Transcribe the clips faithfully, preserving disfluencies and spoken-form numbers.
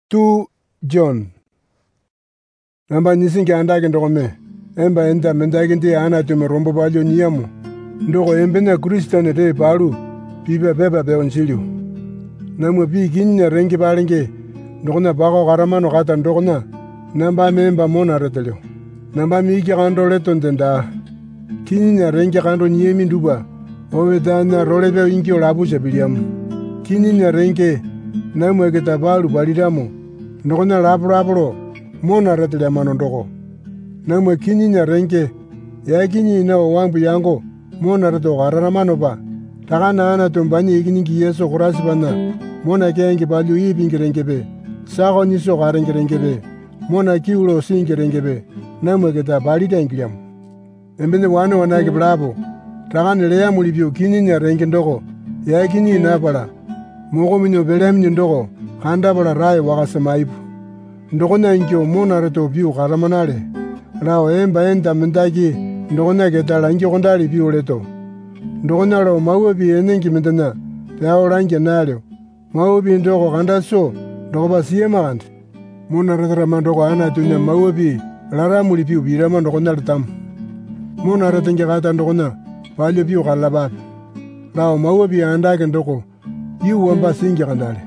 tu John. Namba nisingi andake ndokome. Emba enda mendaki ndi ana tume rombo balio niyamu. Ndoko embena Kristane te balu. Biba beba be onsilio. Namu bi ginya rengi balenge. Ndokona bako garamano kata ndokona. Namba memba mona retelio. Namba mi iki kando leton tenda. Kinya rengi kando niyemi nduba. Owe dana rolebe inkio labu sebiliamu. Kinya rengi namu eketa balu baliramu. Ndokona labu labu mona retelia mano ndoko. Namu kinya rengi ya kinyi na wambu yango mona reto garara mano ba. Takana ana tumbani ikiningi yeso kurasi bana. Mona kengi balu ibingi rengebe. Sako niso garengi rengebe. Mona kiulo singi rengebe. Namu eketa balida ingiliamu. Embene wana wanaki blabo. Takana lea mulibio kinya rengi ndoko. Ya kinyi na bala. Moko minyo belem ndoko. Kanda bala rai wakasamaibu. Ndokona inkio mona reto biu karamanale. Lao emba enda mendaki. Ndokona ketala inkio kondali biu leto. Ndokona lo maubi enengi mendana. Peo rangi nalio. Maubi ndoko kanda so. Ndoko basiye magandi. Mona reto mandoko ana tunya maubi. Lara muli biu birama ndokona lutamu. Mona reto nge kata ndokona. Palio biu kalababi. Lao maubi andake ndoko. Yu wamba singi kandale.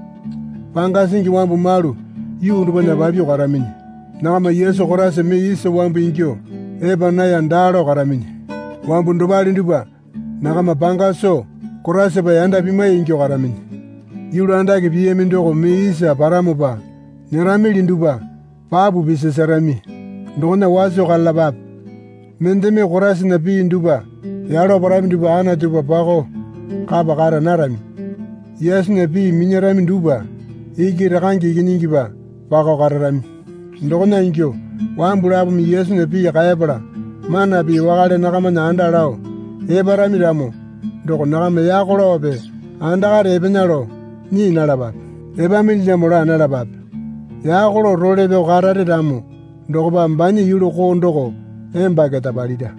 Panga singi wambu malu. Yu ndubanya babio karamini. Nakama yeso korase me iso wambu inkio. Eba na ya ndaro karamini. Wambu ndubali nduba. Nakama panga so. Korase ba yanda bima inkio karamini. Yulu andake biye mindoko me isa paramu ba. Nyaramili nduba. Babu bise sarami. Ndokona waso kalabab. Mendeme korase na bii nduba. Yaro parami nduba ana tuba pako. Kaba kara narami. Yesu na bii minyarami nduba. Iki rakangi ikiningi ba. Bako kararami. Ndokona inkio. Wambulabu mi yesu ne piya kayabala. Mana bi wakale nakama na anda lao. Eba rami ramo. Ndoko nakama yakolo obe. Anda kare ebe nalo. Ni nalabab. Eba milja mora nalabab. Yakolo role be karare ramo. Ndoko ba mbani yulo ko ndoko. Emba keta balida.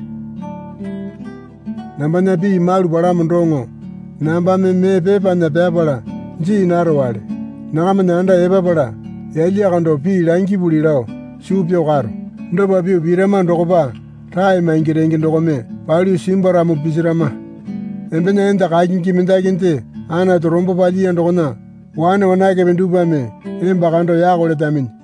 Namba na bi malu balamu ndongo. Namba me me pepa na pepala. Nji naro wale. Nakama na anda eba bala. Yali akando pi langi buli lao. Siupio karo. Ndoba biu birama ndoko ba. Rai maingirengi ndoko me. Pali simbara mu bisirama. Embena enda kakinki mendakinte. Ana to rombo pali ya ndoko na. Wane wanake benduba me. Emba kando yako letamin.